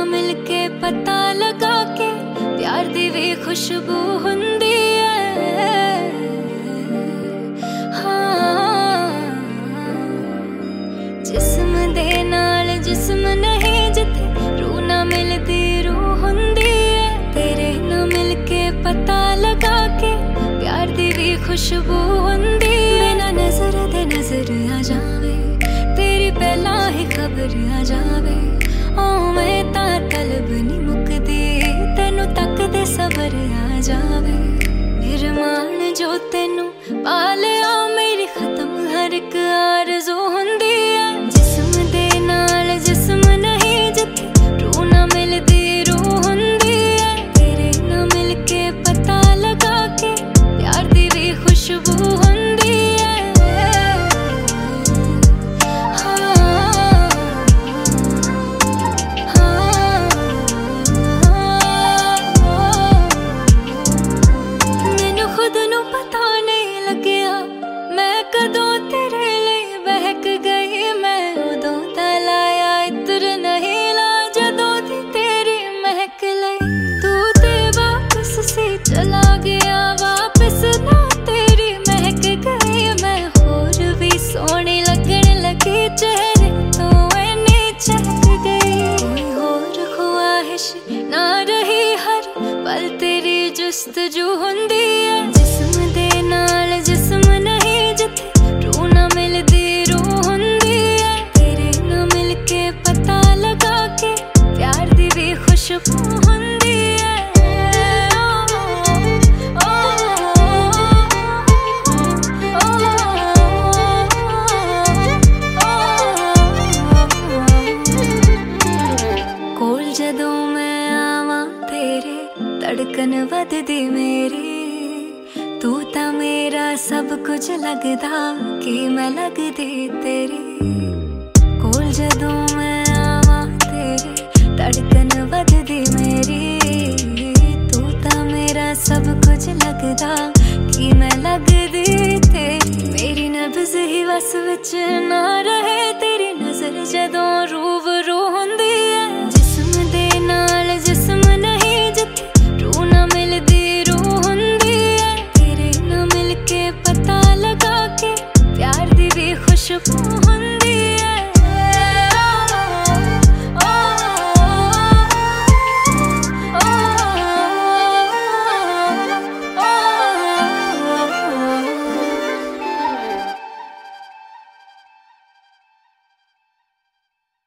मिलके पता लगा के प्यार दी भी खुशबू हुंदी है। हाँ, जिस्म दे नाल जिस्म नहीं जिथे रूह ना मिलदी रूह हुंदी है। तेरे ना मिलके पता लगा के प्यार दी भी खुशबू हुंदी है। बिना नजर दे नजर आ जावे, तेरी पहला ही खबर आ जावे। ओ मैं तां तलब नी मुकदी, तेनू तक दे सबर आ जावे। निर्माण जो तेनू पालिया मेरी खत्म हर एक आरज़ू हुंदी है। जिस्म दे नाल जिस्म नहीं जिथे रूह ना मिलदी रूह हुंदी है। तेरे ना मिलके पता लगा के प्यार दी भी खुशबू हुंदी है। मैनू खुद नू पता नहीं लग्या मैं कदों तेरे लिए बहक गई। मैं उदों तलाया इत्र नहीं ला जदों दी तेरी महक लई। तू ते वापस सी चला गया, वापस ना तेरी महक गई। मैं होर भी सोहनी लगन लगी, चेहरे तो इन्नी चहक गई। कोई होर ख्वाहिश ना रही, हर पल तेरी जुस्तजू हुंदी है। जिस्म दे नाल जिस्म नहीं जिथे रूह ना मिलदी रूह हुंदी है। तेरे ना मिलके पता लगा के प्यार दी भी खुशबू हुंदी है। कोल जदों मैं आवां तेरे धड़कन वधदी मेरी। तू तां मेरा सब कुछ लगदा कि मैं लगदी तेरी। कोल जदों मैं आवां तेरे धड़कन वधदी मेरी। तू तां मेरा सब कुछ लगदा कि मैं लगदी तेरी। मेरी नब्ज़ ही वस विच ना रहे, तेरी नजर जदों